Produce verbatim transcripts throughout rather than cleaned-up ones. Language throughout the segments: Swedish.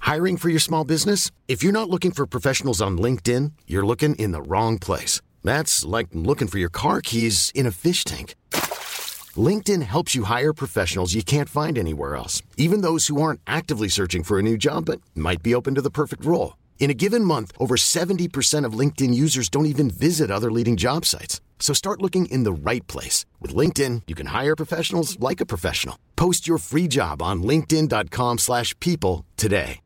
Hiring for your small business? If you're not looking for professionals on LinkedIn, you're looking in the wrong place. That's like looking for your car keys in a fish tank. LinkedIn helps you hire professionals you can't find anywhere else, even those who aren't actively searching for a new job but might be open to the perfect role. In a given month, over seventy percent of LinkedIn users don't even visit other leading job sites. So start looking in the right place. With LinkedIn, you can hire professionals like a professional. Post your free job on linkedin dot com slash people today.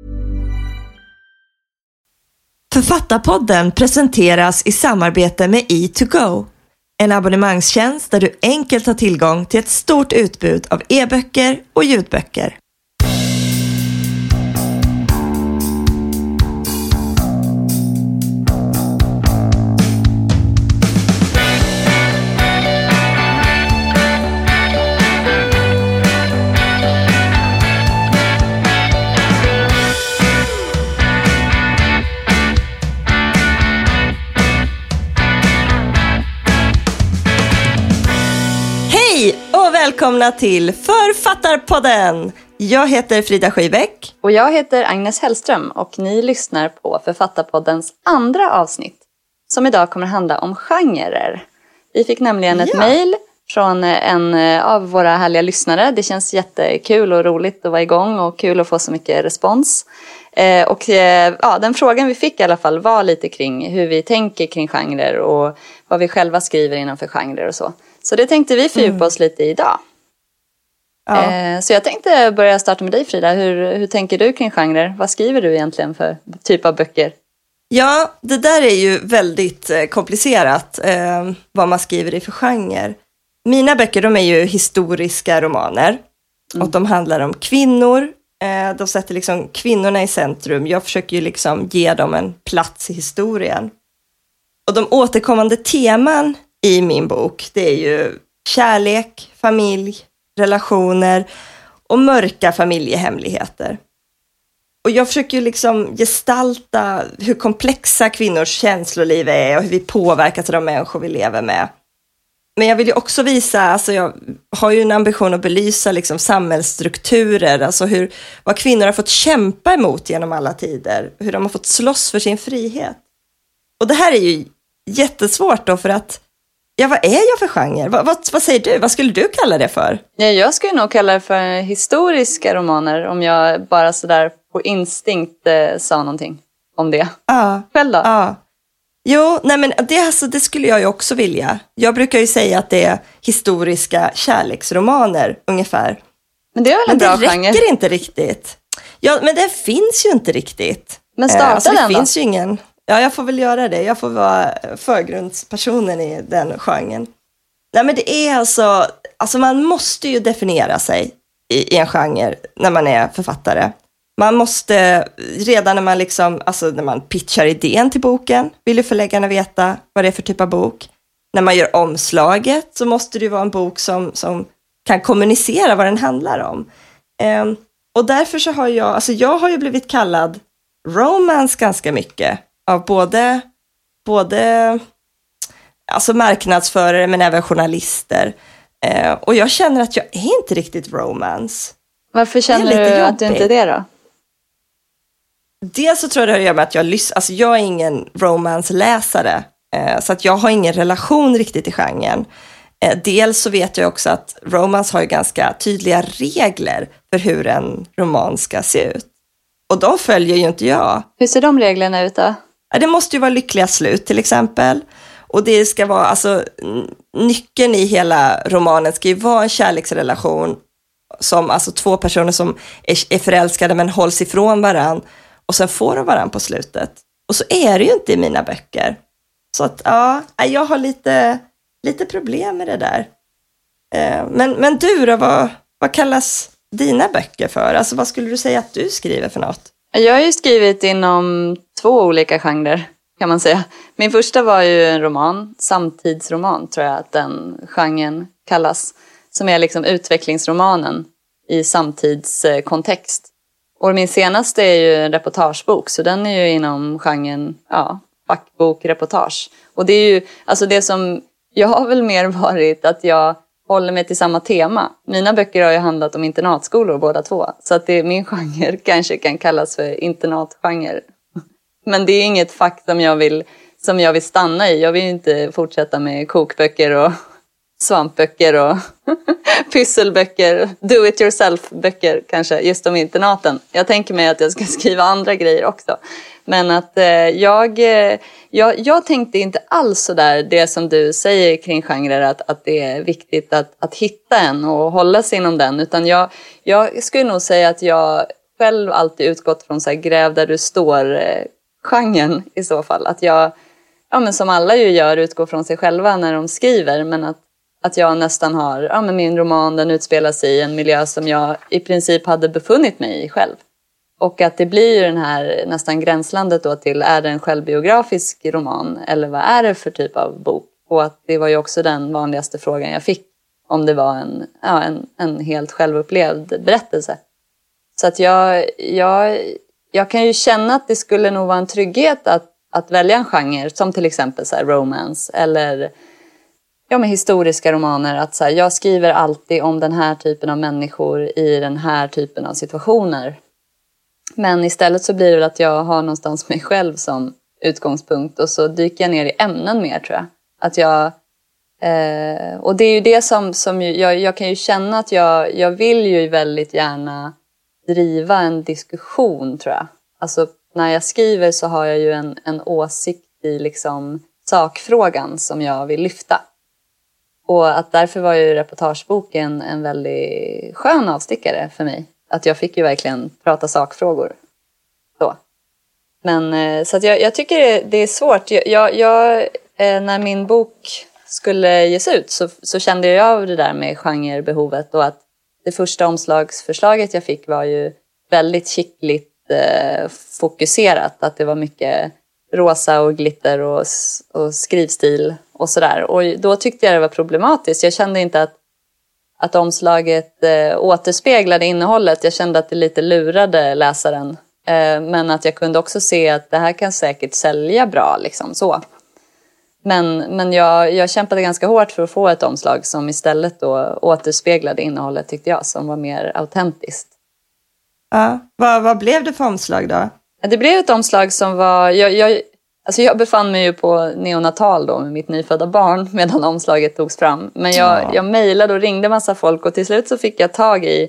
Författarpodden presenteras i samarbete med E to Go. En abonnemangstjänst där du enkelt har tillgång till ett stort utbud av e-böcker och ljudböcker. Välkomna till Författarpodden! Jag heter Frida Skybeck. Och jag heter Agnes Hellström och ni lyssnar på Författarpoddens andra avsnitt som idag kommer handla om genrer. Vi fick nämligen ett ja. mejl från en av våra härliga lyssnare. Det känns jättekul och roligt att vara igång och kul att få så mycket respons. Eh, och eh, ja, den frågan vi fick i alla fall var lite kring hur vi tänker kring genrer och vad vi själva skriver innanför genrer och så. Så det tänkte vi fördjupa mm. oss lite i idag. Ja. Eh, så jag tänkte börja starta med dig, Frida. Hur, hur tänker du kring genrer? Vad skriver du egentligen för typ av böcker? Ja, det där är ju väldigt eh, komplicerat. Eh, vad man skriver i för genre. Mina böcker, de är ju historiska romaner. Mm. Och de handlar om kvinnor. Eh, de sätter liksom kvinnorna i centrum. Jag försöker ju liksom ge dem en plats i historien. Och de återkommande teman i min bok, det är ju kärlek, familj, relationer och mörka familjehemligheter. Och jag försöker ju liksom gestalta hur komplexa kvinnors känsloliv är och hur vi påverkas av de människor vi lever med. Men jag vill ju också visa, alltså jag har ju en ambition att belysa liksom samhällsstrukturer, alltså hur, vad kvinnor har fått kämpa emot genom alla tider, hur de har fått slåss för sin frihet. Och det här är ju jättesvårt då, för att ja, vad är jag för genre? Vad, vad, vad säger du? Vad skulle du kalla det för? Ja, jag skulle nog kalla det för historiska romaner om jag bara sådär på instinkt eh, sa någonting om det. Ja. Själv då? Ja. Jo, nej men det, alltså, det skulle jag ju också vilja. Jag brukar ju säga att det är historiska kärleksromaner ungefär. Men det är väl en men bra genre? genre? Men det räcker inte riktigt. Ja, men det finns ju inte riktigt. Men starta eh, alltså, det den då? finns ju ingen... Ja, jag får väl göra det. Jag får vara förgrundspersonen i den genren. Nej, men det är alltså... Alltså man måste ju definiera sig i, i en genre när man är författare. Man måste, redan när man liksom... Alltså när man pitchar idén till boken, vill ju förläggarna veta vad det är för typ av bok. När man gör omslaget så måste det ju vara en bok som, som kan kommunicera vad den handlar om. Um, och därför så har jag... Alltså jag har ju blivit kallad romance ganska mycket. Av både, både alltså marknadsförare men även journalister. Eh, och jag känner att jag är inte riktigt romance. Varför känner du att du inte är det då? Dels så tror jag det har att göra med att jag, lys- alltså jag är ingen romance-läsare. Eh, så att jag har ingen relation riktigt i genren. Eh, dels så vet jag också att romance har ju ganska tydliga regler för hur en roman ska se ut. Och de följer ju inte jag. Hur ser de reglerna ut då? Det måste ju vara lyckliga slut till exempel. Och det ska vara, alltså nyckeln i hela romanen ska ju vara en kärleksrelation som alltså två personer som är, är förälskade men hålls ifrån varann och sen får de varann på slutet. Och så är det ju inte i mina böcker. Så att ja, jag har lite, lite problem med det där. Men, men du då, vad, vad kallas dina böcker för? Alltså vad skulle du säga att du skriver för något? Jag har ju skrivit inom två olika genrer kan man säga. Min första var ju en roman, samtidsroman tror jag att den genren kallas. Som är liksom utvecklingsromanen i samtidskontext. Och min senaste är ju en reportagebok, så den är ju inom genren, ja, fackbok, reportage. Och det är ju, alltså det som, jag har väl mer varit att jag håller mig till samma tema. Mina böcker har ju handlat om internatskolor båda två. Så att det, min genre kanske kan kallas för internatgenre. Men det är inget fack som jag vill, som jag vill stanna i. Jag vill inte fortsätta med kokböcker och svampböcker och pysselböcker, do it yourself böcker kanske, just om internaten. Jag tänker mig att jag ska skriva andra grejer också. Men att eh, jag, eh, jag, jag tänkte inte alls så där det som du säger kring genrer, att, att det är viktigt att, att hitta en och hålla sig inom den. Utan jag, jag skulle nog säga att jag själv alltid utgått från så här, gräv där du står eh, genren i så fall. Att jag, ja men som alla ju gör, utgår från sig själva när de skriver, men att Att jag nästan har, ja men min roman den utspelar sig i en miljö som jag i princip hade befunnit mig i själv. Och att det blir ju den här nästan gränslandet då till, är det en självbiografisk roman eller vad är det för typ av bok? Och att det var ju också den vanligaste frågan jag fick, om det var en, ja, en, en helt självupplevd berättelse. Så att jag, jag, jag kan ju känna att det skulle nog vara en trygghet att, att välja en genre som till exempel så här romance eller ja, med historiska romaner, att så här, jag skriver alltid om den här typen av människor i den här typen av situationer. Men istället så blir det att jag har någonstans mig själv som utgångspunkt och så dyker jag ner i ämnen mer, tror jag. Att jag eh, och det är ju det som, som jag, jag kan ju känna att jag, jag vill ju väldigt gärna driva en diskussion, tror jag. Alltså när jag skriver så har jag ju en, en åsikt i liksom sakfrågan som jag vill lyfta. Och att därför var ju reportageboken en väldigt skön avstickare för mig. Att jag fick ju verkligen prata sakfrågor. Så. Men så att jag, jag tycker det är svårt. Jag, jag, jag, när min bok skulle ges ut så, så kände jag av det där med genrebehovet. Och att det första omslagsförslaget jag fick var ju väldigt skickligt eh, fokuserat. Att det var mycket rosa och glitter och, och skrivstil och sådär. Och då tyckte jag det var problematiskt. Jag kände inte att, att omslaget eh, återspeglade innehållet. Jag kände att det lite lurade läsaren. Eh, men att jag kunde också se att det här kan säkert sälja bra. Liksom, så. Men, men jag, jag kämpade ganska hårt för att få ett omslag som istället då återspeglade innehållet, tyckte jag. Som var mer autentiskt. Ja, vad, vad blev det för omslag då? Det blev ett omslag som var... Jag, jag, alltså jag befann mig ju på neonatal då med mitt nyfödda barn medan omslaget togs fram. Men jag, ja. jag mejlade och ringde massa folk och till slut så fick jag tag i,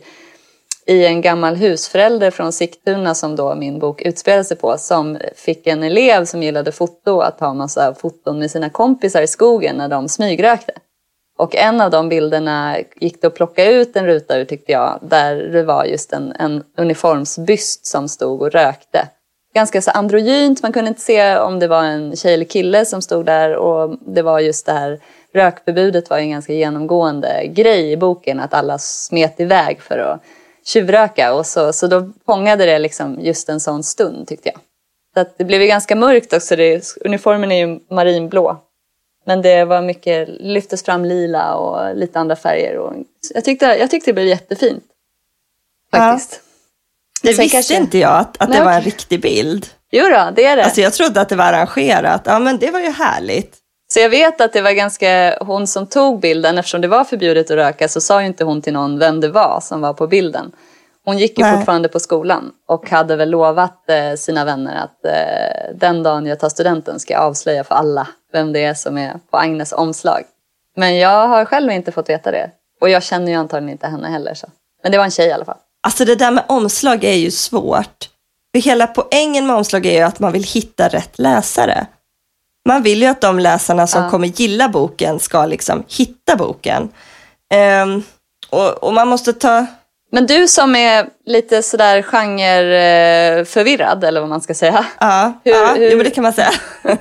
i en gammal husförälder från Sigtuna som då min bok utspelade sig på. Som fick en elev som gillade foto att ta massa foton med sina kompisar i skogen när de smygrökte. Och en av de bilderna gick det att plocka ut en ruta ur, tyckte jag. Där det var just en, en uniformsbyst som stod och rökte. Ganska så androgynt, man kunde inte se om det var en tjej eller kille som stod där. Och det var just det här, rökförbudet var en ganska genomgående grej i boken. Att alla smet iväg för att tjuvröka. Och så, så då pångade det liksom just en sån stund, tyckte jag. Så att det blev ju ganska mörkt också, det, uniformen är ju marinblå. Men det var mycket, lyftes fram lila och lite andra färger. Och jag, tyckte, jag tyckte det blev jättefint. Faktiskt. Ja. Det visste kanske... inte jag att, att Nej, det var en okay. riktig bild. Jo då, det är det. Alltså jag trodde att det var arrangerat. Ja, men det var ju härligt. Så jag vet att det var ganska, hon som tog bilden, eftersom det var förbjudet att röka så sa ju inte hon till någon vem det var som var på bilden. Hon gick ju Nej. fortfarande på skolan och hade väl lovat eh, sina vänner att eh, den dagen jag tar studenten ska jag avslöja för alla vem det är som är på Agnes omslag. Men jag har själv inte fått veta det. Och jag känner ju antagligen inte henne heller. Så. Men det var en tjej i alla fall. Alltså det där med omslag är ju svårt. För hela poängen med omslag är ju att man vill hitta rätt läsare. Man vill ju att de läsarna som ja. kommer gilla boken ska liksom hitta boken. Um, och, och man måste ta... Men du som är lite sådär genreförvirrad, eller vad man ska säga. Ja, hur, ja hur, jo, det kan man säga.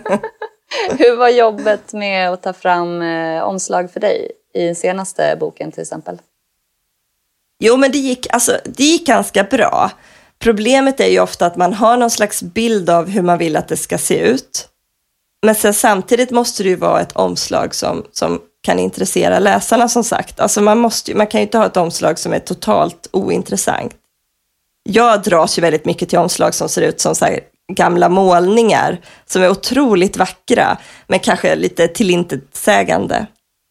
Hur var jobbet med att ta fram eh, omslag för dig i den senaste boken till exempel? Jo, men det gick, alltså, det gick ganska bra. Problemet är ju ofta att man har någon slags bild av hur man vill att det ska se ut. Men sen samtidigt måste det ju vara ett omslag som, som kan intressera läsarna, som sagt. Alltså man, måste, man kan ju inte ha ett omslag som är totalt ointressant. Jag dras ju väldigt mycket till omslag som ser ut som så här gamla målningar som är otroligt vackra men kanske lite tillintetsägande.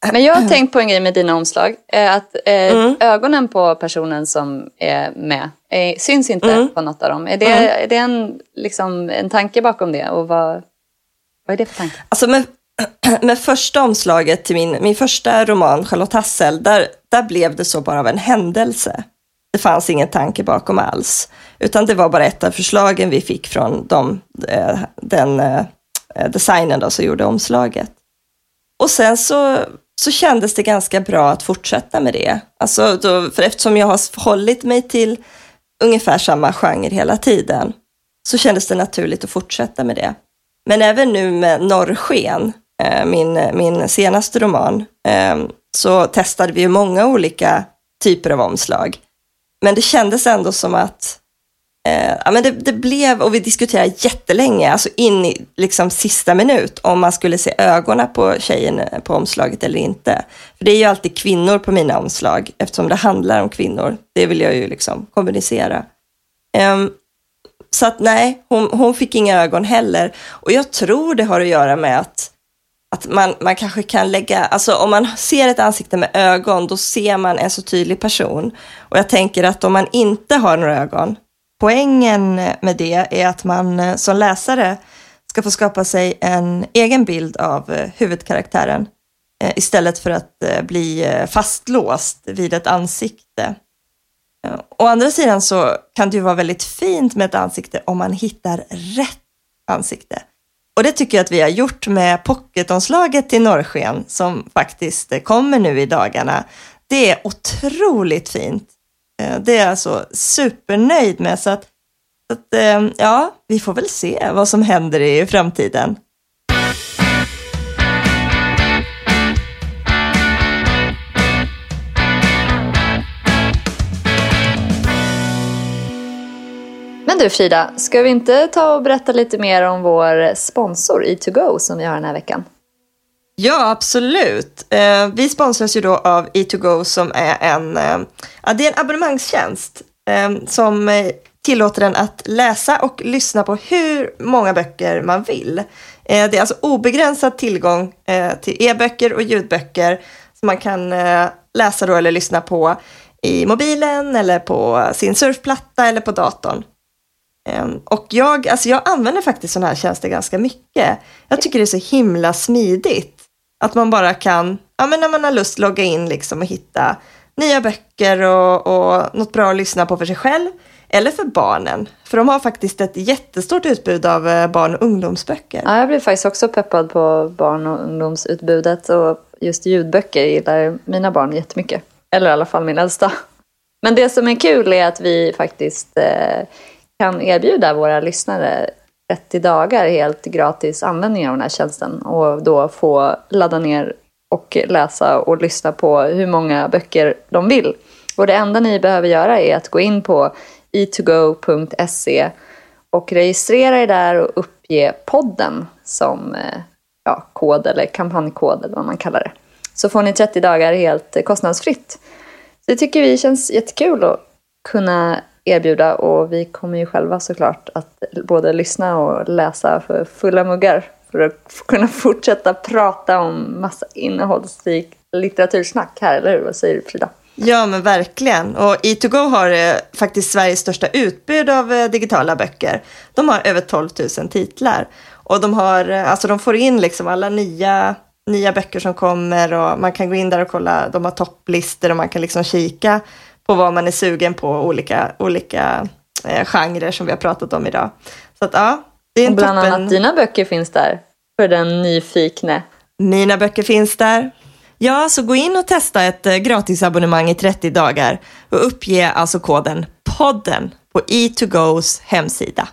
Men jag har tänkt på en grej med dina omslag. Att eh, Mm. ögonen på personen som är med eh, syns inte Mm. på något av dem. Är det, Mm. är det en, liksom, en tanke bakom det? Och vad, vad är det för tanke? Alltså med, med första omslaget till min, min första roman, Charlotte Hassel, där, där blev det så bara av en händelse. Det fanns ingen tanke bakom alls. Utan det var bara ett av förslagen vi fick från de, eh, den eh, designen då, som gjorde omslaget. Och sen så, så kändes det ganska bra att fortsätta med det. Alltså då, för eftersom jag har hållit mig till ungefär samma genre hela tiden, så kändes det naturligt att fortsätta med det. Men även nu med Norrsken, eh, min, min senaste roman, eh, så testade vi ju många olika typer av omslag. Men det kändes ändå som att eh, ja, men det, det blev, och vi diskuterade jättelänge, alltså in i liksom sista minut, om man skulle se ögonen på tjejen på omslaget eller inte. För det är ju alltid kvinnor på mina omslag, eftersom det handlar om kvinnor. Det vill jag ju liksom kommunicera. Um, så att nej, hon, hon fick inga ögon heller. Och jag tror det har att göra med att Att man, man kanske kan lägga, alltså om man ser ett ansikte med ögon, då ser man en så tydlig person. Och jag tänker att om man inte har några ögon, poängen med det är att man som läsare ska få skapa sig en egen bild av huvudkaraktären, istället för att bli fastlåst vid ett ansikte. Å andra sidan så kan det ju vara väldigt fint med ett ansikte om man hittar rätt ansikte. Och det tycker jag att vi har gjort med pocketomslaget till Norrsken, som faktiskt kommer nu i dagarna. Det är otroligt fint. Det är jag alltså supernöjd med. Så att, så att ja, vi får väl se vad som händer i framtiden. Men du Frida, ska vi inte ta och berätta lite mer om vår sponsor E to Go som vi har den här veckan? Ja, absolut. Eh, vi sponsras ju då av E to Go, som är en, eh, ja, det är en abonnemangstjänst eh, som eh, tillåter en att läsa och lyssna på hur många böcker man vill. Eh, det är alltså obegränsad tillgång eh, till e-böcker och ljudböcker som man kan eh, läsa då eller lyssna på i mobilen eller på sin surfplatta eller på datorn. Och jag, alltså jag använder faktiskt sådana här tjänster ganska mycket. Jag tycker det är så himla smidigt att man bara kan, ja, men när man har lust, logga in liksom och hitta nya böcker och, och något bra att lyssna på för sig själv eller för barnen. För de har faktiskt ett jättestort utbud av barn- och ungdomsböcker. Ja, jag blev faktiskt också peppad på barn- och ungdomsutbudet, och just ljudböcker gillar mina barn jättemycket. Eller i alla fall min äldsta. Men det som är kul är att vi faktiskt eh, kan erbjuda våra lyssnare trettio dagar helt gratis användning av den här tjänsten, och då få ladda ner och läsa och lyssna på hur många böcker de vill. Och det enda ni behöver göra är att gå in på e to go punkt se och registrera er där och uppge podden som ja, kod eller kampanjkod eller vad man kallar det. Så får ni trettio dagar helt kostnadsfritt. Så det tycker vi känns jättekul att kunna erbjuda, och vi kommer ju själva såklart att både lyssna och läsa för fulla muggar för att kunna fortsätta prata om massa innehållsrik litteratursnack här, eller hur? Vad säger du, Frida? Ja, men verkligen. Och E to Go har eh, faktiskt Sveriges största utbud av eh, digitala böcker. De har över tolv tusen titlar. Och de har, eh, alltså de får in liksom alla nya, nya böcker som kommer, och man kan gå in där och kolla, de har topplistor och man kan liksom kika på vad man är sugen på, olika, olika eh, genrer som vi har pratat om idag. Så att ja, det är en bland toppen. annat dina böcker finns där för den nyfikne. Mina böcker finns där. Ja, så gå in och testa ett eh, gratisabonnemang i trettio dagar och uppge alltså koden podden på E to Go's hemsida.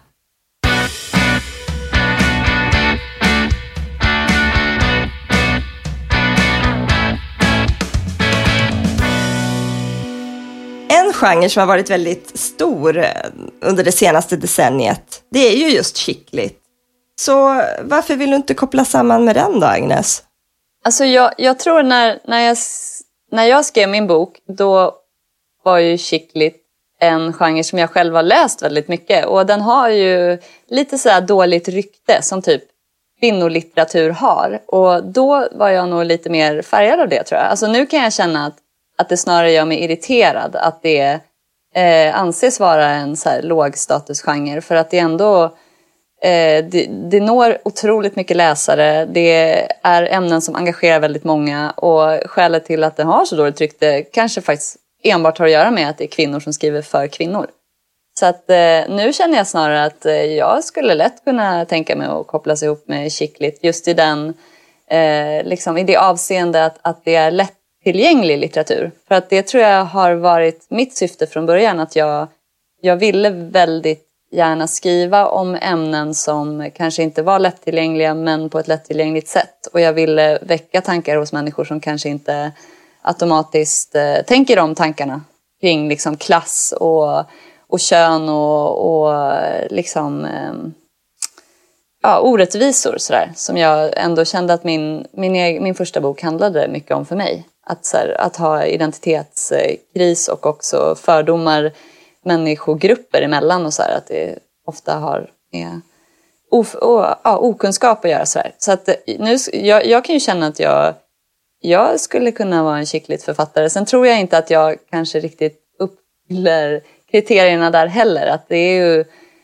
En genre som har varit väldigt stor under det senaste decenniet, det är ju just chicklit. Så varför vill du inte koppla samman med den då, Agnes? Alltså jag, jag tror när, när, jag, när jag skrev min bok, då var ju chicklit en genre som jag själv har läst väldigt mycket. Och den har ju lite så här dåligt rykte som typ kvinnolitteratur har. Och då var jag nog lite mer färgad av det, tror jag. Alltså nu kan jag känna att, att det snarare gör mig irriterad att det eh, anses vara en så här lågstatusgenre. För att det ändå eh, det, det når otroligt mycket läsare. Det är ämnen som engagerar väldigt många. Och skälet till att det har så dåligt rykte kanske faktiskt enbart har att göra med att det är kvinnor som skriver för kvinnor. Så att eh, nu känner jag snarare att eh, jag skulle lätt kunna tänka mig att kopplas ihop med chick lit. Just i den, eh, liksom i det avseende att, att det är lättillgänglig litteratur. För att det tror jag har varit mitt syfte från början. Att jag, jag ville väldigt gärna skriva om ämnen som kanske inte var lättillgängliga men på ett lättillgängligt sätt. Och jag ville väcka tankar hos människor som kanske inte automatiskt eh, tänker de tankarna kring liksom klass och och kön och, och liksom eh, ja, orättvisor sådär, som jag ändå kände att min, min, min första bok handlade mycket om för mig. Att, såhär, att ha identitetskris och också fördomar människogrupper emellan och sådär, att det ofta har med of, och, ja, okunskap att göra sådär. Så att nu, jag, jag kan ju känna att jag, jag skulle kunna vara en chick lit-författare. Sen tror jag inte att jag kanske riktigt uppfyller kriterierna där heller, att det är ju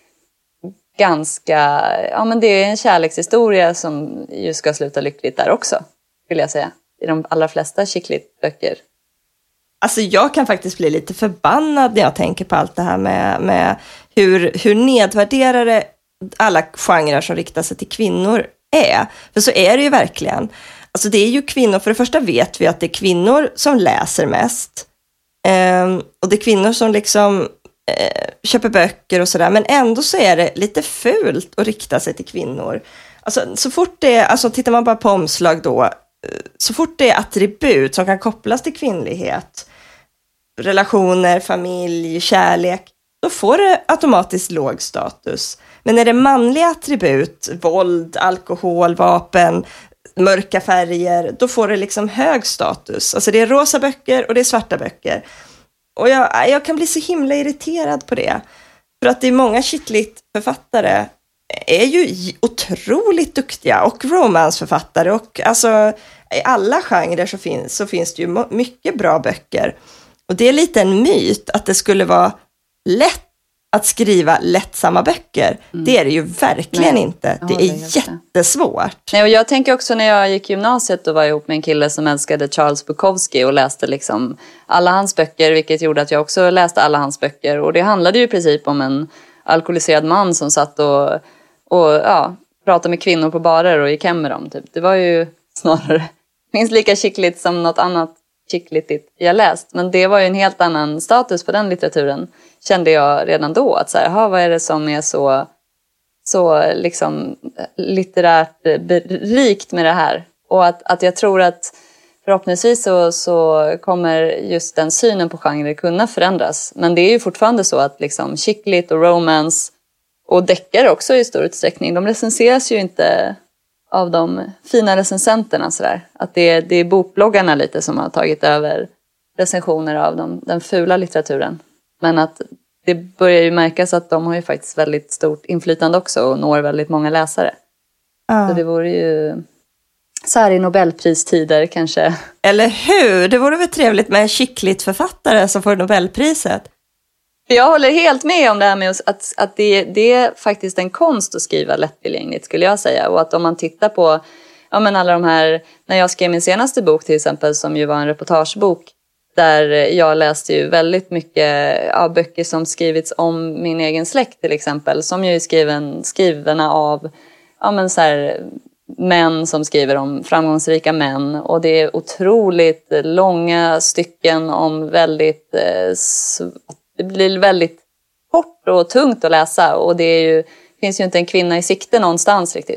ganska, ja men det är en kärlekshistoria som ju ska sluta lyckligt där också, skulle jag säga, i de allra flesta chick lit-böcker. Alltså jag kan faktiskt bli lite förbannad när jag tänker på allt det här med, med hur, hur nedvärderade alla genrer som riktar sig till kvinnor är. För så är det ju verkligen. Alltså det är ju kvinnor, för det första vet vi att det är kvinnor som läser mest. Um, och det är kvinnor som liksom uh, köper böcker och sådär, men ändå så är det lite fult att rikta sig till kvinnor. Alltså så fort det är, alltså tittar man bara på omslag då, uh, så fort det är attribut som kan kopplas till kvinnlighet, relationer, familj, kärlek, då får det automatiskt låg status. Men när det är manliga attribut, våld, alkohol, vapen, mörka färger, då får det liksom hög status. Alltså det är rosa böcker och det är svarta böcker. Och jag, jag kan bli så himla irriterad på det. För att det är många chick lit-författare är ju otroligt duktiga, och romansförfattare, och alltså i alla genrer så finns, så finns det ju mycket bra böcker. Och det är lite en myt att det skulle vara lätt att skriva lättsamma böcker. Mm. Det är det ju verkligen Nej, inte. Det är jättesvårt. Nej, och jag tänker också när jag gick i gymnasiet och var ihop med en kille som älskade Charles Bukowski och läste liksom alla hans böcker, vilket gjorde att jag också läste alla hans böcker. Och det handlade ju i princip om en alkoholiserad man som satt och, och ja, pratade med kvinnor på barer och gick hem med dem. Typ. Det var ju snarare minst lika chick lit som något annat chick lit jag läst. Men det var ju en helt annan status på den litteraturen, kände jag redan då. Att så här, aha, vad är det som är så, så liksom litterärt rikt med det här? Och att, att jag tror att förhoppningsvis så, så kommer just den synen på genre kunna förändras. Men det är ju fortfarande så att liksom chick lit och romance och deckare också i stor utsträckning, de recenseras ju inte av de fina recensenterna sådär. Att det, det är bokbloggarna lite som har tagit över recensioner av de, den fula litteraturen. Men att det börjar ju märkas att de har ju faktiskt väldigt stort inflytande också och når väldigt många läsare. Uh. Så det vore ju så här i Nobelpristider kanske. Eller hur? Det vore väl trevligt med en chick lit-författare som får Nobelpriset. Jag håller helt med om det här med att, att det, det är faktiskt en konst att skriva lättillgängligt, skulle jag säga. Och att om man tittar på ja, men alla de här, när jag skrev min senaste bok till exempel, som ju var en reportagebok, där jag läste ju väldigt mycket ja, böcker som skrivits om min egen släkt till exempel, som ju är skriven, skrivna av ja, men så här, män som skriver om framgångsrika män. Och det är otroligt långa stycken om väldigt eh, det blir väldigt kort och tungt att läsa. Och det är ju, finns ju inte en kvinna i sikte någonstans riktigt.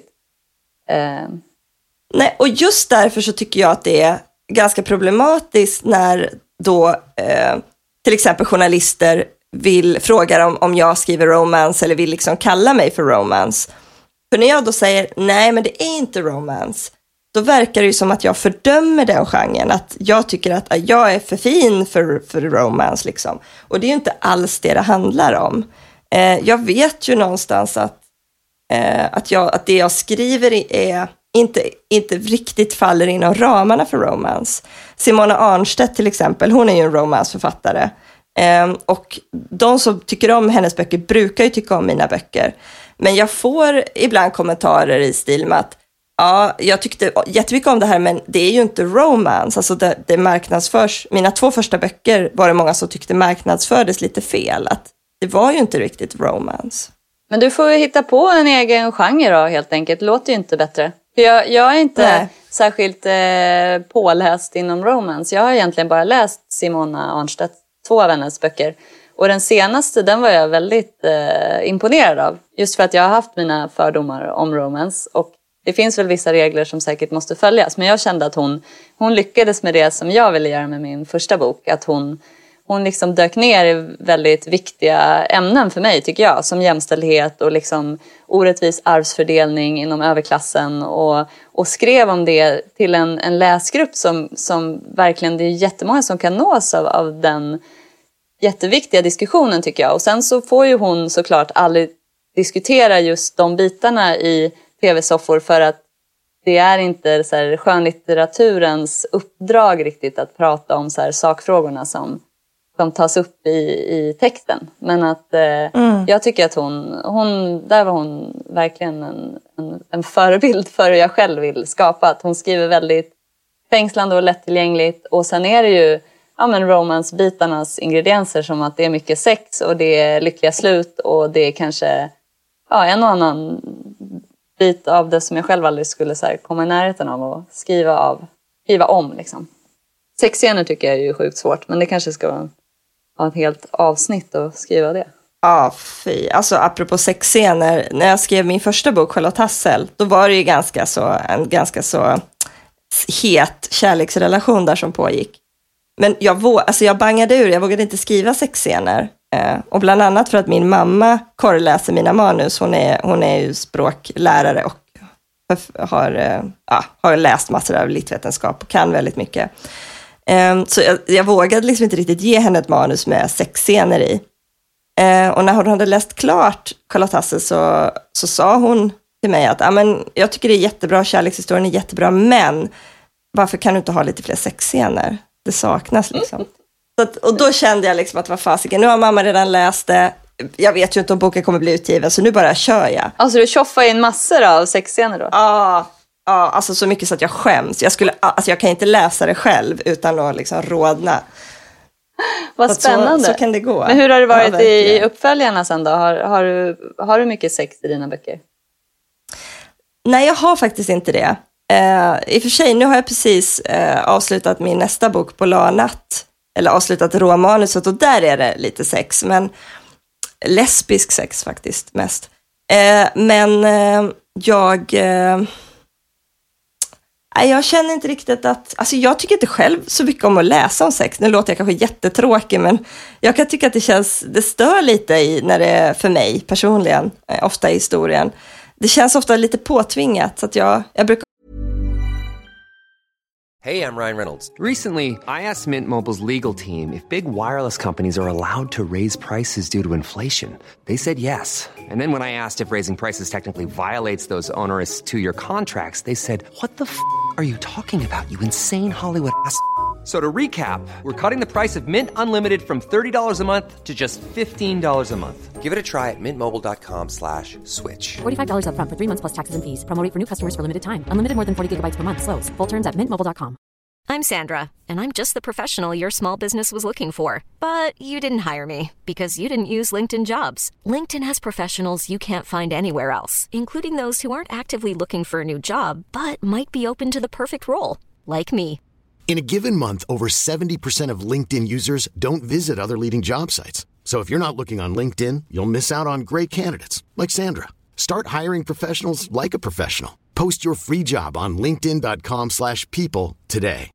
Eh. Nej, och just därför så tycker jag att det är ganska problematiskt när då eh, till exempel journalister vill fråga om, om jag skriver romance eller vill liksom kalla mig för romance. För när jag då säger nej, men det är inte romance, då verkar det ju som att jag fördömer den genren. Att jag tycker att jag är för fin för, för romance liksom. Och det är ju inte alls det det handlar om. Eh, jag vet ju någonstans att Eh, att, jag, att det jag skriver är inte, inte riktigt faller inom ramarna för romance. Simona Arnstedt till exempel, hon är ju en romansförfattare. Eh, och de som tycker om hennes böcker brukar ju tycka om mina böcker. Men jag får ibland kommentarer i stil med att ja, jag tyckte jättemycket om det här, men det är ju inte romance. Alltså det, det marknadsförs. Mina två första böcker var det många som tyckte marknadsfördes lite fel. Att det var ju inte riktigt romance. Men du får ju hitta på en egen genre då, helt enkelt. Det låter ju inte bättre. För jag, jag är inte Nej. särskilt eh, påläst inom romance. Jag har egentligen bara läst Simona Arnstedt, två av hennes böcker. Och den senaste, den var jag väldigt eh, imponerad av. Just för att jag har haft mina fördomar om romance. Och det finns väl vissa regler som säkert måste följas. Men jag kände att hon, hon lyckades med det som jag ville göra med min första bok. Att hon, hon liksom dök ner i väldigt viktiga ämnen för mig, tycker jag. Som jämställdhet och liksom orättvis arvsfördelning inom överklassen. Och, och skrev om det till en, en läsgrupp som, som verkligen, det är jättemånga som kan nås av, av den jätteviktiga diskussionen, tycker jag. Och sen så får ju hon såklart aldrig diskutera just de bitarna i tv-soffor, för att det är inte så här skönlitteraturens uppdrag riktigt att prata om så här sakfrågorna som, som tas upp i, i texten. Men att eh, mm. jag tycker att hon, hon, där var hon verkligen en, en, en förebild för hur jag själv vill skapa. Att hon skriver väldigt fängslande och lättillgängligt. Och sen är det ju ja, men romance-bitarnas ingredienser, som att det är mycket sex och det är lyckliga slut och det är kanske ja, en och annan bit av det som jag själv aldrig skulle så här, komma i närheten av och skriva, av, skriva om. Liksom. Sexscener tycker jag är ju sjukt svårt, men det kanske ska vara ha ett helt avsnitt att skriva det. Ja, fy. Alltså apropå sexscener, när jag skrev min första bok, Charlotte Hassel, då var det ju ganska så, en ganska så het kärleksrelation där som pågick. Men jag, våg, alltså jag bangade ur, jag vågade inte skriva sexscener. Eh, och bland annat för att min mamma korrläser mina manus. Hon är, hon är ju språklärare och har, eh, ja, har läst massor av littvetenskap och kan väldigt mycket. Eh, så jag, jag vågade liksom inte riktigt ge henne ett manus med sexscener i. Eh, och när hon hade läst klart Charlotte Hassel så, så sa hon till mig att ah, men, jag tycker det är jättebra, kärlekshistorien är jättebra, men varför kan du inte ha lite fler sexscener? Det saknas liksom. Så att, och då kände jag liksom att vad fasiken, nu har mamma redan läst det. Jag vet ju inte om boken kommer bli utgiven, så nu bara kör jag. Alltså du tjoffar in massor av sexscener då? Ja, ja, alltså så mycket så att jag skäms. Jag, skulle, alltså jag kan inte läsa det själv utan att liksom rodna. Vad spännande. Så, så kan det gå. Men hur har det varit ja, i uppföljarna sen då? Har, har, du, har du mycket sex i dina böcker? Nej, jag har faktiskt inte det. Uh, I och för sig, nu har jag precis uh, avslutat min nästa bok, Polarnatt. Eller avslutat råmanuset, och där är det lite sex. Men lesbisk sex faktiskt mest. Uh, men uh, jag... Uh, jag känner inte riktigt att... Alltså jag tycker inte själv så mycket om att läsa om sex. Nu låter jag kanske jättetråkig, men jag kan tycka att det känns... Det stör lite i när det är för mig personligen, uh, ofta i historien. Det känns ofta lite påtvingat, så att jag, jag brukar... Hey, I'm Ryan Reynolds. Recently, I asked Mint Mobile's legal team if big wireless companies are allowed to raise prices due to inflation. They said yes. And then when I asked if raising prices technically violates those onerous two-year contracts, they said, what the f*** are you talking about, you insane Hollywood ass f- So to recap, we're cutting the price of Mint Unlimited from thirty dollars a month to just fifteen dollars a month. Give it a try at mintmobile.com slash switch. forty-five dollars up front for three months plus taxes and fees. Promo rate for new customers for limited time. Unlimited more than forty gigabytes per month. Slows full terms at mint mobile dot com. I'm Sandra, and I'm just the professional your small business was looking for. But you didn't hire me because you didn't use LinkedIn Jobs. LinkedIn has professionals you can't find anywhere else, including those who aren't actively looking for a new job, but might be open to the perfect role, like me. In a given month, over seventy percent of LinkedIn users don't visit other leading job sites. So if you're not looking on LinkedIn, you'll miss out on great candidates like Sandra. Start hiring professionals like a professional. Post your free job on linkedin dot com slash people today.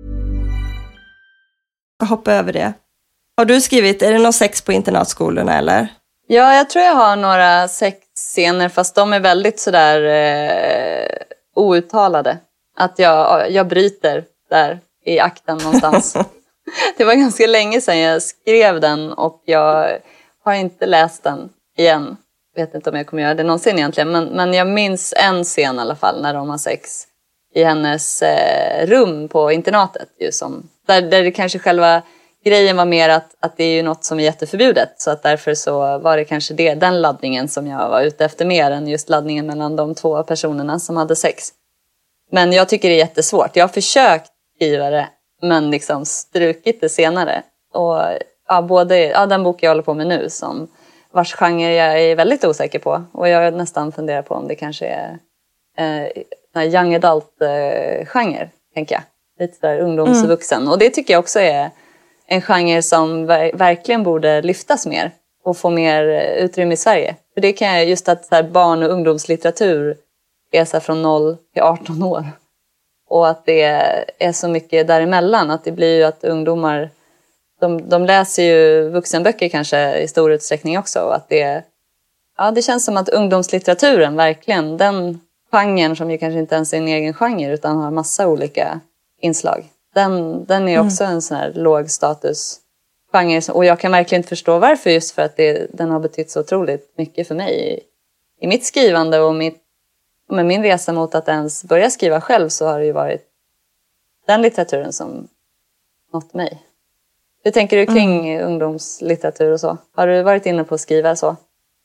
Jag hoppar över det. Har du skrivit, är det någon sex på internatskolorna eller? Ja, jag tror jag har några sexscener, fast de är väldigt sådär eh, outtalade. Att jag, jag bryter där i akten någonstans. Det var ganska länge sedan jag skrev den och jag har inte läst den igen. vet inte om jag kommer göra det någonsin egentligen. Men, men jag minns en scen i alla fall när de har sex i hennes eh, rum på internatet. Ju, som, där, där det kanske själva grejen var mer att, att det är ju något som är jätteförbjudet. Så att därför så var det kanske det, den laddningen som jag var ute efter mer än just laddningen mellan de två personerna som hade sex. Men jag tycker det är jättesvårt. Jag har försökt skriva det men liksom strukit det senare. Och ja, både, ja, den bok jag håller på med nu som vars genre jag är väldigt osäker på. Och jag nästan funderar på om det kanske är eh, young adult-genre, eh, tänker jag. Lite där ungdomsvuxen. Mm. Och det tycker jag också är en genre som ver- verkligen borde lyftas mer. Och få mer utrymme i Sverige. För det kan jag, just att så här, barn- och ungdomslitteratur är så här, från noll till arton år. Och att det är så mycket däremellan. Att det blir ju att ungdomar... De, de läser ju vuxenböcker kanske i stor utsträckning också. Och att det, ja, det känns som att ungdomslitteraturen verkligen, den genren som ju kanske inte ens är en egen genre utan har massa olika inslag. Den, den är också mm. en sån här låg status genre. Och jag kan verkligen inte förstå varför, just för att det, den har betytt så otroligt mycket för mig i, i mitt skrivande och mitt, med min resa mot att ens börja skriva själv, så har det ju varit den litteraturen som nått mig. Hur tänker du kring mm. ungdomslitteratur och så? Har du varit inne på att skriva så?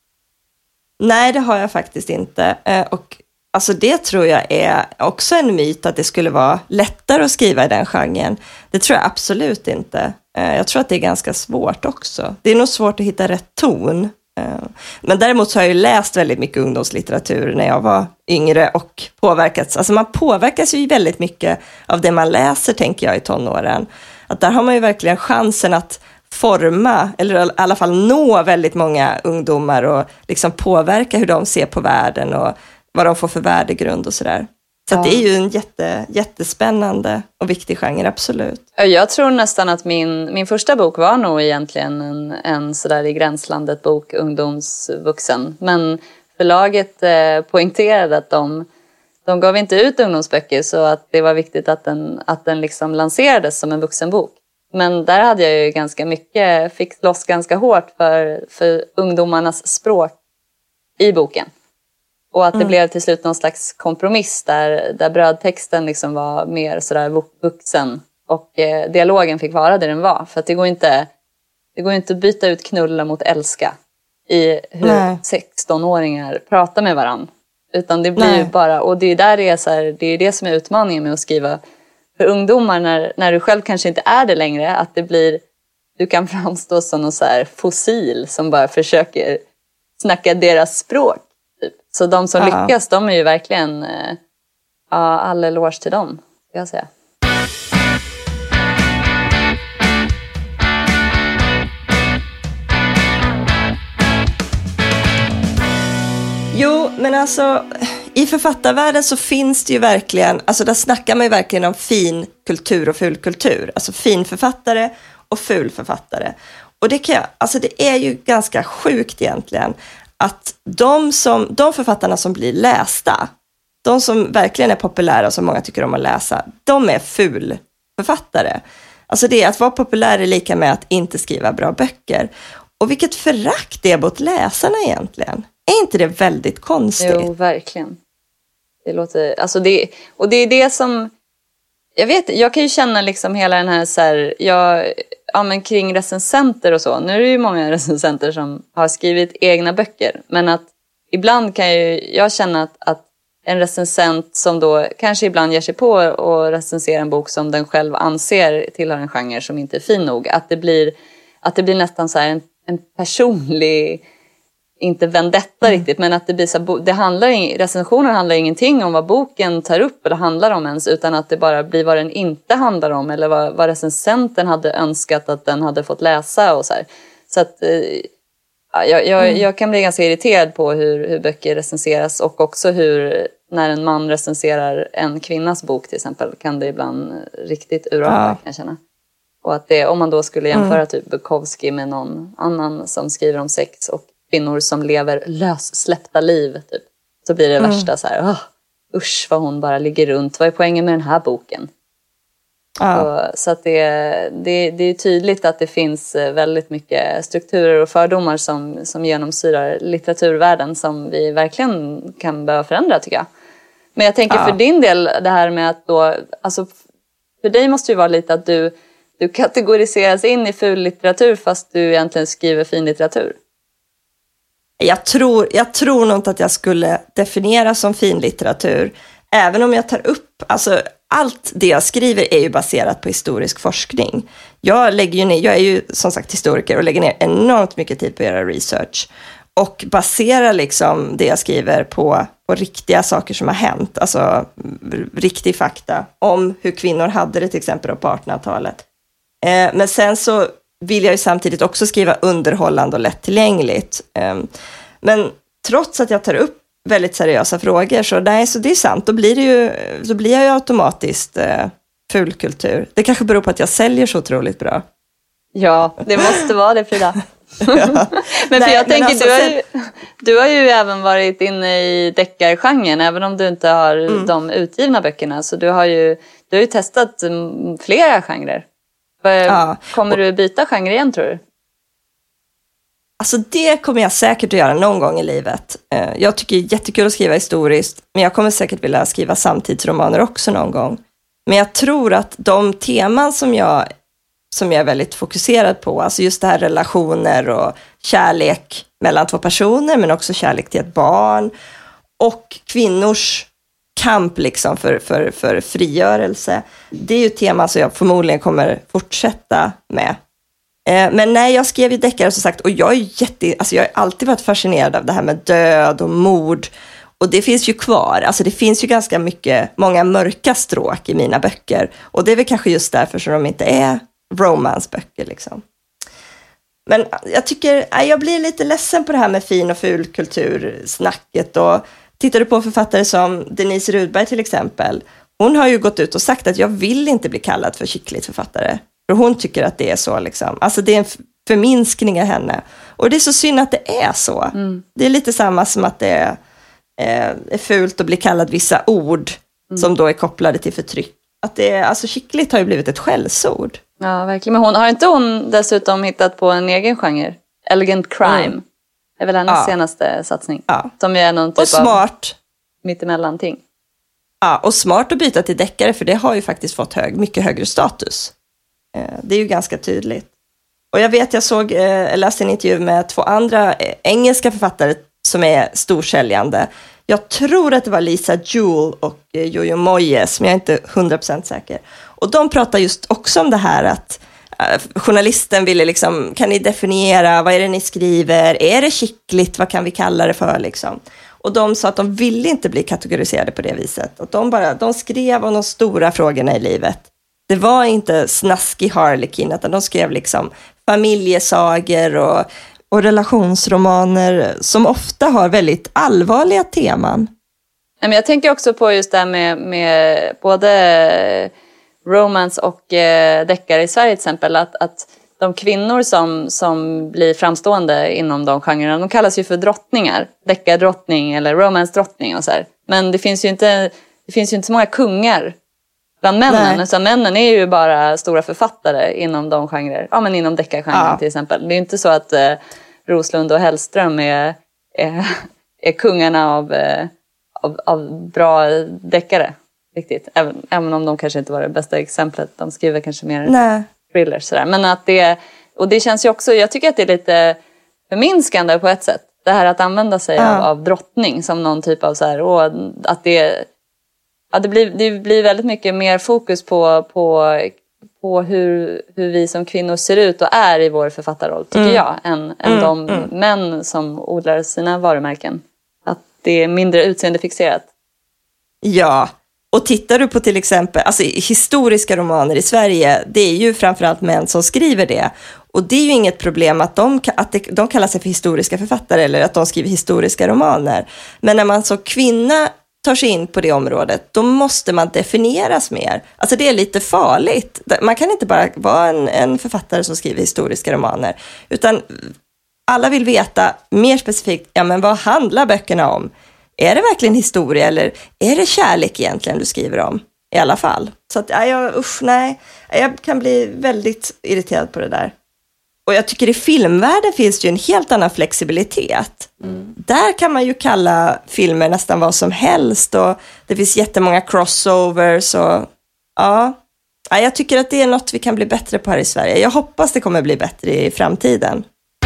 Nej, det har jag faktiskt inte. Och alltså det tror jag är också en myt, att det skulle vara lättare att skriva i den genren. Det tror jag absolut inte. Jag tror att det är ganska svårt också. Det är nog svårt att hitta rätt ton. Men däremot så har jag ju läst väldigt mycket ungdomslitteratur när jag var yngre och påverkats. Alltså man påverkas ju väldigt mycket av det man läser, tänker jag, i tonåren. Att där har man ju verkligen chansen att forma, eller i alla fall nå väldigt många ungdomar och liksom påverka hur de ser på världen och vad de får för värdegrund och sådär. Så ja. Att det är ju en jätte, jättespännande och viktig genre, absolut. Jag tror nästan att min, min första bok var nog egentligen en, en sådär i gränslandet bok, ungdomsvuxen. Men förlaget eh, poängterade att de, de gav inte ut ungdomsböcker, så att det var viktigt att den, att den liksom lanserades som en vuxenbok. Men där hade jag ju ganska mycket, fick slåss ganska hårt för, för ungdomarnas språk i boken. Och att det mm. blev till slut någon slags kompromiss där, där brödtexten liksom var mer sådär vuxen. Och eh, dialogen fick vara det den var. För att det går inte, det går inte att byta ut knulla mot älska i hur Nej. sextonåringar pratar med varandra. Utan det blir Nej. ju bara, och det är där det är så här, det är det som är utmaningen med att skriva för ungdomar när, när du själv kanske inte är det längre. Att det blir, du kan framstå som någon så här fossil som bara försöker snacka deras språk. Typ. Så de som ja. lyckas, de är ju verkligen eh, ja, all eloge till dem, ska jag säga. Jo, men alltså i författarvärlden så finns det ju verkligen, alltså där snackar man ju verkligen om fin kultur och ful kultur. Alltså fin författare och ful författare. Och det kan jag, alltså det är ju ganska sjukt egentligen att de, som, de författarna som blir lästa, de som verkligen är populära och som många tycker om att läsa, de är ful författare. Alltså det är att vara populär är lika med att inte skriva bra böcker. Och vilket förakt det är mot läsarna egentligen. Är inte det väldigt konstigt? Jo, verkligen. Det låter, alltså det, och det är det som, jag vet, jag kan ju känna liksom hela den här så här, jag, ja men kring recensenter och så. Nu är det ju många recensenter som har skrivit egna böcker. Men att ibland kan ju jag känna att, att en recensent som då kanske ibland ger sig på att recensera en bok som den själv anser tillhör en genre som inte är fin nog. Att det blir, att det blir nästan så här en, en personlig, inte vendetta mm. riktigt, men att det blir så, det handlar, recensionen handlar ingenting om vad boken tar upp eller handlar om ens, utan att det bara blir vad den inte handlar om eller vad, vad recensenten hade önskat att den hade fått läsa och så här. Så att ja, jag, jag, mm. jag kan bli ganska irriterad på hur, hur böcker recenseras, och också hur när en man recenserar en kvinnas bok till exempel kan det ibland riktigt urarta, ja. kan jag känna. Och att det, om man då skulle jämföra mm. typ Bukowski med någon annan som skriver om sex och kvinnor som lever lössläppta liv typ, så blir det mm. värsta så här, oh, usch vad hon bara ligger runt, vad är poängen med den här boken? Ja. Och, så att det, det, det är tydligt att det finns väldigt mycket strukturer och fördomar som, som genomsyrar litteraturvärlden som vi verkligen kan behöva förändra, tycker jag. Men jag tänker ja. för din del, det här med att då, alltså för dig måste ju vara lite att du, du kategoriseras in i ful litteratur fast du egentligen skriver fin litteratur. Jag tror, jag tror nog inte att jag skulle definiera som fin litteratur. Även om jag tar upp, alltså allt det jag skriver är ju baserat på historisk forskning. Jag, lägger ju ner, jag är ju som sagt historiker och lägger ner enormt mycket tid på att göra research. Och baserar liksom det jag skriver på, på riktiga saker som har hänt. Alltså riktig fakta om hur kvinnor hade det till exempel på artonhundratalet. Eh, men sen så vill jag ju samtidigt också skriva underhållande och lättillgängligt. Eh, men trots att jag tar upp väldigt seriösa frågor så nej, så det är sant. Då blir det ju, så blir jag ju automatiskt eh, fulkultur. Det kanske beror på att jag säljer så otroligt bra. Ja, det måste vara det, Frida. Ja. Men för nej, jag tänker, alltså, du, har sen... ju, du har ju även varit inne i deckargenren, även om du inte har mm. de utgivna böckerna. Så du har ju, du har ju testat flera genrer. Ja. Kommer du byta genre igen, tror du? Alltså det kommer jag säkert att göra någon gång i livet. Jag tycker det är jättekul att skriva historiskt, men jag kommer säkert vilja skriva samtidsromaner också någon gång. Men jag tror att de teman som jag, som jag är väldigt fokuserad på, alltså just det här relationer och kärlek mellan två personer, men också kärlek till ett barn och kvinnors kamp liksom för, för, för frigörelse. Det är ju teman som jag förmodligen kommer fortsätta med. Men nej, jag skrev ju deckare som sagt, och jag är jätte, alltså jag har alltid varit fascinerad av det här med död och mord, och det finns ju kvar, alltså det finns ju ganska mycket, många mörka stråk i mina böcker, och det är väl kanske just därför som de inte är romansböcker liksom. Men jag tycker, jag blir lite ledsen på det här med fin och ful kultursnacket, och tittar du på en författare som Denise Rudberg till exempel, hon har ju gått ut och sagt att jag vill inte bli kallad för skickligt författare. För hon tycker att det är så liksom. Alltså det är en förminskning av henne. Och det är så synd att det är så. Mm. Det är lite samma som att det är, eh, är fult att bli kallad vissa ord mm. som då är kopplade till förtryck. Att det är, alltså skickligt har ju blivit ett skällsord. Ja, verkligen. Men hon, har inte hon dessutom hittat på en egen genre? Elegant crime. Mm. Det är väl hennes ja. senaste satsning. Ja. Som är någon typ och smart. av mittemellan-ting. Ja, och smart att byta till deckare, för det har ju faktiskt fått hög, mycket högre status. Det är ju ganska tydligt. Och jag vet, jag såg, jag läste en intervju med två andra engelska författare som är storsäljande. Jag tror att det var Lisa Jewell och Jojo Moyes, men jag är inte hundra procent säker. Och de pratar just också om det här att uh, journalisten ville liksom, kan ni definiera, vad är det ni skriver? Är det skickligt? Vad kan vi kalla det för liksom? Och de sa att de ville inte bli kategoriserade på det viset. Och de, bara, de skrev om de stora frågorna i livet. Det var inte snaskig Harlequin, utan de skrev liksom familjesagor och, och relationsromaner som ofta har väldigt allvarliga teman. Men jag tänker också på just det här med, med både romance och eh, deckare i Sverige till exempel, att, att de kvinnor som, som blir framstående inom de genrerna, de kallas ju för drottningar, deckardrottning eller romance-drottning och så här. Men det finns ju inte, det finns ju inte så många kungar bland männen. Alltså, männen är ju bara stora författare inom de genrer. Ja, men inom deckargenren ja. till exempel. Det är inte så att eh, Roslund och Hellström är, är, är kungarna av, eh, av, av bra deckare. Riktigt. Även, även om de kanske inte var det bästa exemplet. De skriver kanske mer Nej. thrillers. Sådär. Men att det, och det känns ju också, jag tycker att det är lite förminskande på ett sätt. Det här att använda sig ja. av, av drottning som någon typ av så här, och att det Ja, det blir, det blir väldigt mycket mer fokus på, på, på hur, hur vi som kvinnor ser ut och är i vår författarroll, tycker mm. jag, än, än mm. de mm. män som odlar sina varumärken. Att det är mindre utseendefixerat. Ja, och tittar du på till exempel alltså, historiska romaner i Sverige, det är ju framförallt män som skriver det. Och det är ju inget problem att de, att de kallar sig för historiska författare eller att de skriver historiska romaner. Men när man som kvinna tar sig in på det området, då måste man definieras mer. Alltså det är lite farligt. Man kan inte bara vara en, en författare som skriver historiska romaner, utan alla vill veta mer specifikt, ja men vad handlar böckerna om? Är det verkligen historia eller är det kärlek egentligen du skriver om? i alla fall. Så att, ja, jag, usch, nej. Jag kan bli väldigt irriterad på det där. Och jag tycker i filmvärlden finns det ju en helt annan flexibilitet. Mm. Där kan man ju kalla filmer nästan vad som helst. Och det finns jättemånga crossovers. Och, ja. ja, jag tycker att det är något vi kan bli bättre på här i Sverige. Jag hoppas det kommer bli bättre i framtiden.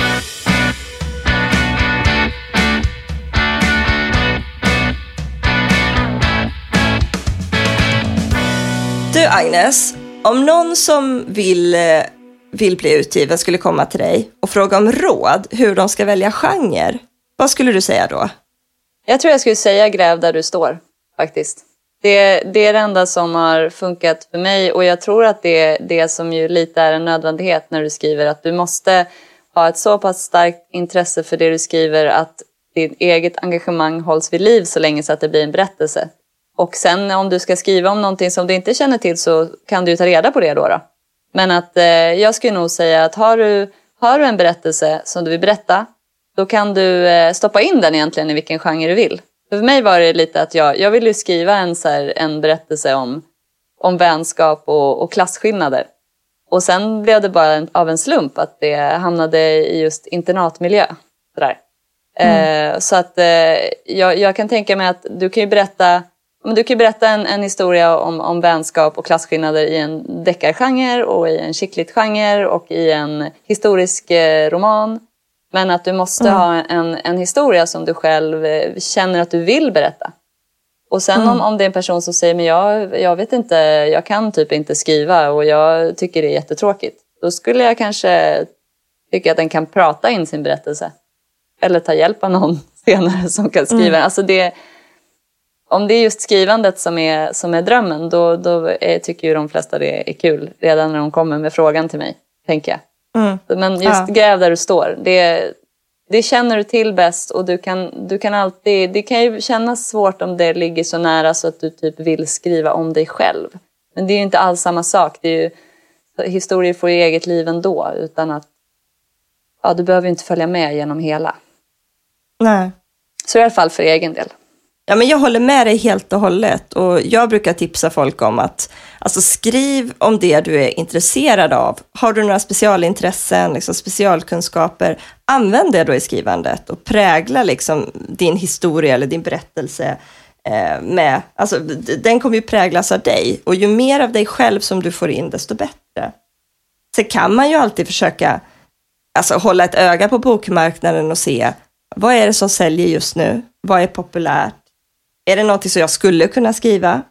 Du Agnes, om någon som vill, vill bli utgiven skulle komma till dig och fråga om råd hur de ska välja genre, vad skulle du säga då? Jag tror jag skulle säga gräv där du står, faktiskt. Det, det är det enda som har funkat för mig, och jag tror att det är det som ju lite är en nödvändighet när du skriver, att du måste ha ett så pass starkt intresse för det du skriver att ditt eget engagemang hålls vid liv så länge så att det blir en berättelse. Och sen om du ska skriva om någonting som du inte känner till så kan du ta reda på det då. då. Men att eh, jag skulle nog säga att har du, har du en berättelse som du vill berätta, då kan du eh, stoppa in den egentligen i vilken genre du vill. För, för mig var det lite att jag, jag ville skriva en, så här, en berättelse om, om vänskap och, och klasskillnader. Och sen blev det bara en, av en slump att det hamnade i just internatmiljö. Sådär. Mm. Eh, så att eh, jag, jag kan tänka mig att du kan ju berätta... Men du kan berätta en, en historia om, om vänskap och klasskillnader i en deckargenre och i en chicklit-genre och i en historisk eh, roman. Men att du måste mm. ha en, en historia som du själv eh, känner att du vill berätta. Och sen mm. om, om det är en person som säger men jag, jag vet inte, jag kan typ inte skriva och jag tycker det är jättetråkigt. Då skulle jag kanske tycka att den kan prata in sin berättelse. Eller ta hjälp av någon senare som kan skriva. Mm. Alltså det... Om det är just skrivandet som är, som är drömmen, då, då är, tycker ju de flesta det är kul redan när de kommer med frågan till mig, tänker jag. Mm. Men just ja. Gräv där du står, det, det känner du till bäst, och du kan, du kan alltid, det kan ju kännas svårt om det ligger så nära så att du typ vill skriva om dig själv. Men det är ju inte alls samma sak, det är ju, historier får ju eget liv ändå, utan att ja, du behöver inte följa med genom hela. Nej. Så i alla fall för egen del. Ja, men jag håller med dig helt och hållet, och jag brukar tipsa folk om att alltså, skriv om det du är intresserad av. Har du några specialintressen, liksom specialkunskaper, använd det då i skrivandet och prägla liksom din historia eller din berättelse eh, med, alltså den kommer ju präglas av dig, och ju mer av dig själv som du får in desto bättre. Så kan man ju alltid försöka alltså, hålla ett öga på bokmarknaden och se vad är det som säljer just nu, vad är populärt. Är det något som jag skulle kunna skriva?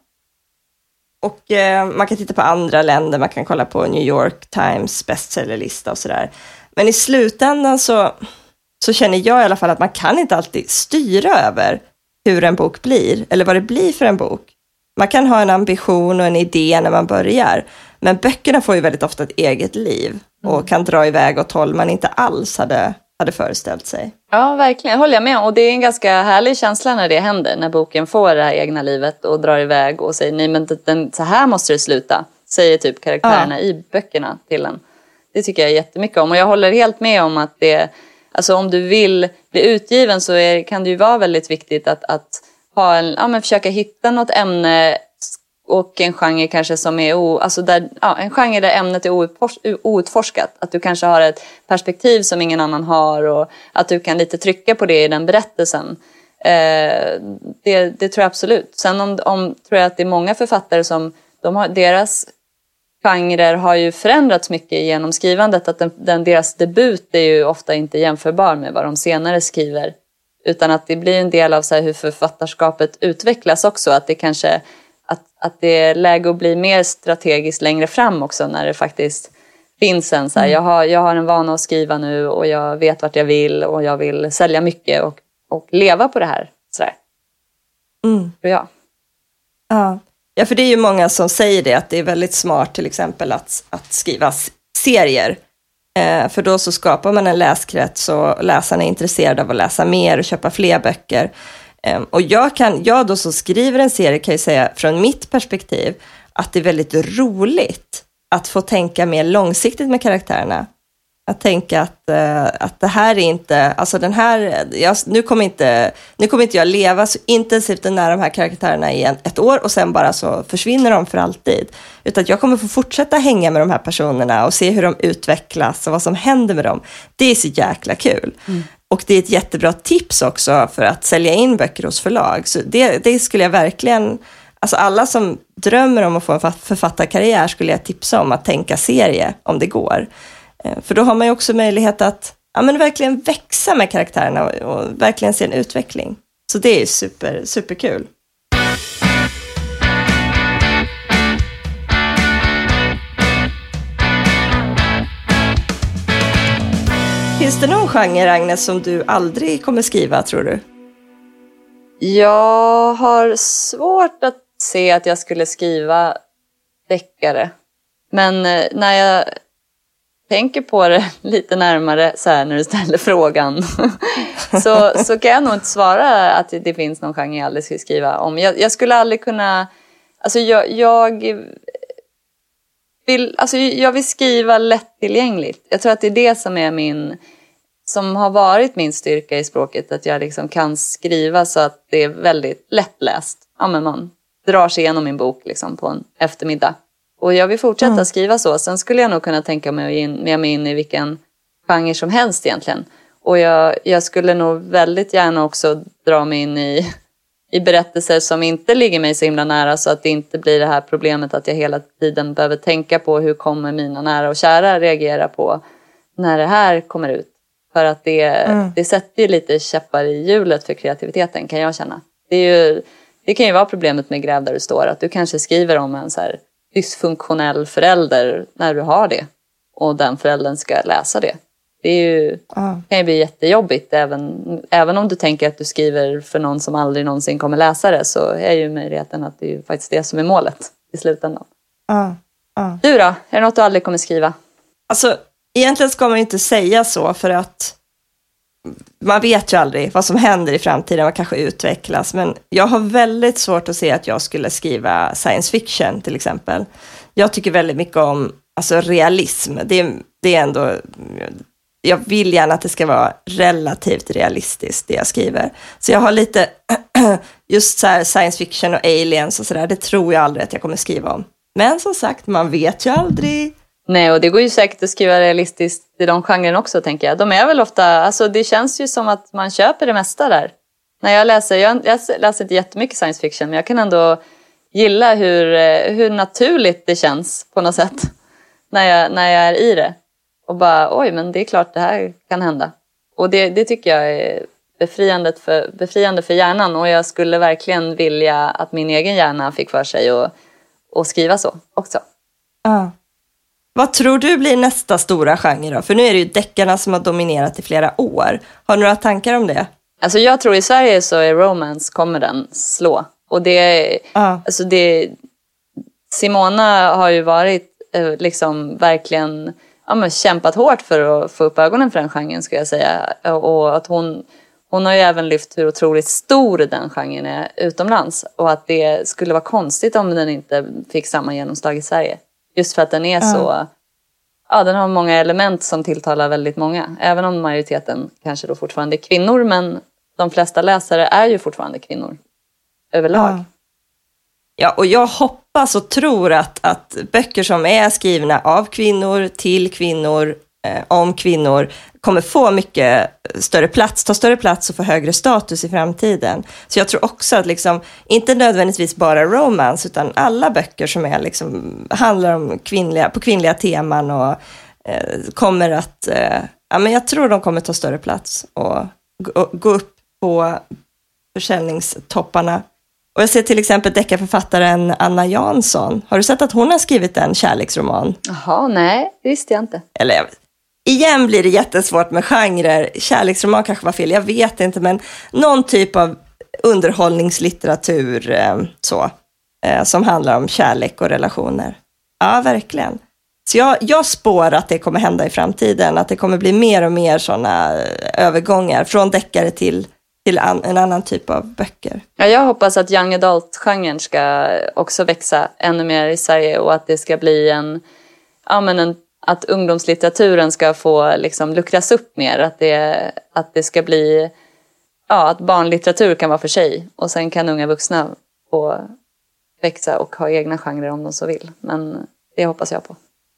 Och eh, man kan titta på andra länder. Man kan kolla på New York Times bestsellerlista och sådär. Men i slutändan så, så känner jag i alla fall att man kan inte alltid styra över hur en bok blir. Eller vad det blir för en bok. Man kan ha en ambition och en idé när man börjar. Men böckerna får ju väldigt ofta ett eget liv. Och mm. kan dra iväg åt håll man inte alls hade... hade föreställt sig. Ja, verkligen. Håller jag med. Och det är en ganska härlig känsla när det händer. När boken får det här egna livet och drar iväg och säger nej, men den, så här måste det sluta. Säger typ karaktärerna ja. i böckerna till en. Det tycker jag jättemycket om. Och jag håller helt med om att det, alltså om du vill bli utgiven så är, kan det ju vara väldigt viktigt att, att ha en, ja, men försöka hitta något ämne och en genre kanske som är o, alltså där, ja, en genre där ämnet är outforskat. Att du kanske har ett perspektiv som ingen annan har, och att du kan lite trycka på det i den berättelsen. Eh, det, det tror jag absolut. Sen om, om tror jag att det är många författare som de har, deras genrer har ju förändrats mycket genom skrivandet. Att den, den, deras debut är ju ofta inte jämförbar med vad de senare skriver. Utan att det blir en del av så här hur författarskapet utvecklas också. Att det kanske... Att, att det är läge att bli mer strategiskt längre fram också, när det faktiskt finns en så här, mm. jag, har, jag har en vana att skriva nu och jag vet vart jag vill och jag vill sälja mycket och, och leva på det här. Sådär. Mm. Ja. Ja. ja, för det är ju många som säger det, att det är väldigt smart till exempel att, att skriva serier. Eh, för då så skapar man en läskrets och läsarna är intresserade av att läsa mer och köpa fler böcker. Um, och jag, kan, jag då som skriver en serie kan ju säga från mitt perspektiv att det är väldigt roligt att få tänka mer långsiktigt med karaktärerna. Att tänka att, uh, att det här är inte, alltså den här, jag, nu, kommer inte, nu kommer inte jag leva så intensivt nära de här karaktärerna i en, ett år och sen bara så försvinner de för alltid. Utan att jag kommer få fortsätta hänga med de här personerna och se hur de utvecklas och vad som händer med dem. Det är så jäkla kul. Mm. Och det är ett jättebra tips också för att sälja in böcker hos förlag. Så det, det skulle jag verkligen, alltså alla som drömmer om att få en författarkarriär skulle jag tipsa om att tänka serie om det går. För då har man ju också möjlighet att ja, men verkligen växa med karaktärerna och, och verkligen se en utveckling. Så det är super, superkul. Finns det någon genre, Agnes, som du aldrig kommer skriva, tror du? Jag har svårt att se att jag skulle skriva deckare. Men när jag tänker på det lite närmare så här när du ställer frågan så, så kan jag nog inte svara att det finns någon genre jag aldrig skulle skriva om. Jag, jag skulle aldrig kunna, alltså jag, jag vill, alltså jag vill skriva lättillgängligt. Jag tror att det är det som är min, som har varit min styrka i språket, att jag liksom kan skriva så att det är väldigt lättläst. Ja, men man drar sig igenom min bok liksom på en eftermiddag. Och jag vill fortsätta mm. skriva så. Sen skulle jag nog kunna tänka mig att ge in, mig in i vilken genre som helst egentligen. Och jag, jag skulle nog väldigt gärna också dra mig in i, i berättelser som inte ligger mig så himla nära. Så att det inte blir det här problemet att jag hela tiden behöver tänka på hur kommer mina nära och kära reagera på när det här kommer ut. För att det, mm. det sätter ju lite käppar i hjulet för kreativiteten, kan jag känna. Det, är ju, det kan ju vara problemet med Gräv där du står. Att du kanske skriver om en så här dysfunktionell förälder när du har det. Och den föräldern ska läsa det. Det är ju, mm. kan ju bli jättejobbigt. Även, även om du tänker att du skriver för någon som aldrig någonsin kommer läsa det. Så är ju möjligheten att det är ju faktiskt det som är målet i slutändan. Mm. Mm. Du då? Är det något du aldrig kommer skriva? Alltså, egentligen ska man inte säga så, för att man vet ju aldrig vad som händer i framtiden, vad kanske utvecklas. Men jag har väldigt svårt att se att jag skulle skriva science fiction till exempel. Jag tycker väldigt mycket om alltså, realism. Det, det är ändå, jag vill gärna att det ska vara relativt realistiskt det jag skriver. Så jag har lite, just så här science fiction och aliens och sådär, det tror jag aldrig att jag kommer skriva om. Men som sagt, man vet ju aldrig. Nej, och det går ju säkert att skriva realistiskt i de genren också, tänker jag. De är väl ofta, alltså det känns ju som att man köper det mesta där. När jag läser, jag, jag läser inte jättemycket science fiction, men jag kan ändå gilla hur, hur naturligt det känns på något sätt. När jag, när jag är i det. Och bara, oj, men det är klart det här kan hända. Och det, det tycker jag är befriande för, befriande för hjärnan. Och jag skulle verkligen vilja att min egen hjärna fick för sig att, att skriva så också. Ja. Uh. Vad tror du blir nästa stora genre då? För nu är det ju deckarna som har dominerat i flera år. Har du några tankar om det? Alltså jag tror i Sverige så är romance, kommer den slå. Och det är, uh. alltså det, Simona har ju varit eh, liksom verkligen ja, men kämpat hårt för att få upp ögonen för den genren, ska jag säga. Och att hon, hon har ju även lyft hur otroligt stor den genren är utomlands. Och att det skulle vara konstigt om den inte fick samma genomslag i Sverige. Just för att den är så, ja, den har många element som tilltalar väldigt många. Även om majoriteten kanske då fortfarande är kvinnor, men de flesta läsare är ju fortfarande kvinnor överlag. Ja, ja, och jag hoppas och tror att, att böcker som är skrivna av kvinnor, till kvinnor, eh, om kvinnor kommer få mycket större plats, ta större plats och få högre status i framtiden. Så jag tror också att liksom, inte nödvändigtvis bara romance, utan alla böcker som är liksom, handlar om kvinnliga, på kvinnliga teman och eh, kommer att, eh, ja, men jag tror de kommer ta större plats och gå, gå upp på försäljningstopparna. Och jag ser till exempel deckarförfattaren Anna Jansson. Har du sett att hon har skrivit en kärleksroman? Jaha, nej, det visste jag inte. Eller jag vet. Igen blir det jättesvårt med genrer. Kärleksroman kanske var fel, jag vet inte. Men någon typ av underhållningslitteratur eh, så, eh, som handlar om kärlek och relationer. Ja, verkligen. Så jag, jag spår att det kommer hända i framtiden. Att det kommer bli mer och mer sådana övergångar från deckare till, till an, en annan typ av böcker. Ja, jag hoppas att young adult-genren ska också växa ännu mer i Sverige. Och att det ska bli en, ja, men en att ungdomslitteraturen ska få liksom luckras upp mer. Att det, att det ska bli, ja, att barnlitteratur kan vara för sig. Och sen kan unga vuxna få växa och ha egna genrer om de så vill. Men det hoppas jag på.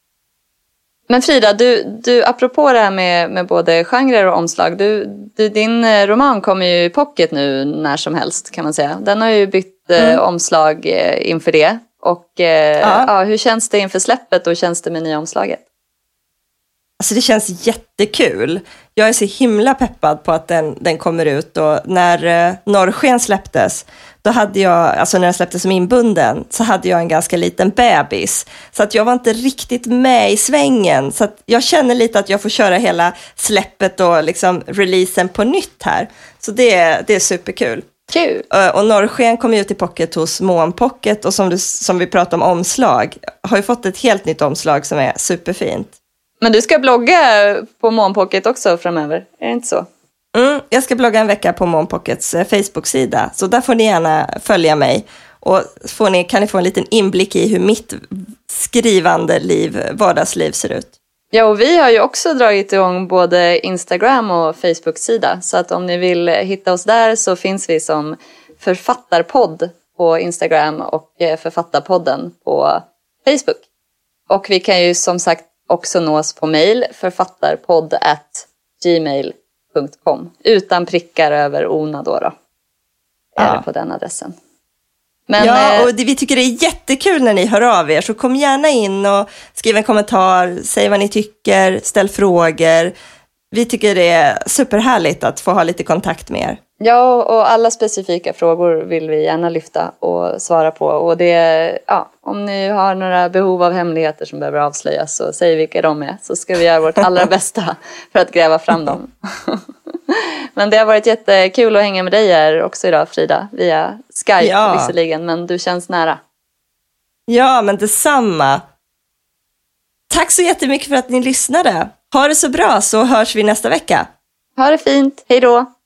Men Frida, du, du apropå det här med, med både genrer och omslag. Du, du, din roman kommer ju i pocket nu när som helst kan man säga. Den har ju bytt mm. eh, omslag eh, inför det. Och eh, ja. Ja, hur känns det inför släppet och hur känns det med nya omslaget? Alltså det känns jättekul. Jag är så himla peppad på att den, den kommer ut. Och när eh, Norrsken släpptes, då hade jag, alltså när den släpptes som inbunden, så hade jag en ganska liten bebis. Så att jag var inte riktigt med i svängen. Så att jag känner lite att jag får köra hela släppet och liksom releasen på nytt här. Så det, det är superkul. Kul. Och Norrsken kom ut i pocket hos Mån Pocket. Och som, du, som vi pratade om omslag, har ju fått ett helt nytt omslag som är superfint. Men du ska blogga på Mån Pocket också framöver, är det inte så? Mm, jag ska blogga en vecka på Mån Pockets Facebook-sida. Så där får ni gärna följa mig. Och får ni, kan ni få en liten inblick i hur mitt skrivande liv, vardagsliv ser ut. Ja, och vi har ju också dragit igång både Instagram och Facebook-sida. Så att om ni vill hitta oss där så finns vi som författarpodd på Instagram och författarpodden på Facebook. Och vi kan ju som sagt också nås på mail, författarpodd at gmail punkt com. Utan prickar över ona då. då. Är ja. det på den adressen. Men, ja, och det, vi tycker det är jättekul när ni hör av er. Så kom gärna in och skriv en kommentar. Säg vad ni tycker, ställ frågor. Vi tycker det är superhärligt att få ha lite kontakt med er. Ja, och alla specifika frågor vill vi gärna lyfta och svara på. Och det, ja, om ni har några behov av hemligheter som behöver avslöjas så säg vilka de är. Så ska vi göra vårt allra bästa för att gräva fram dem. Men det har varit jättekul att hänga med dig här också idag, Frida. Via Skype ja. visserligen, men du känns nära. Ja, men detsamma. Tack så jättemycket för att ni lyssnade. Ha det så bra så hörs vi nästa vecka. Ha det fint. Hej då.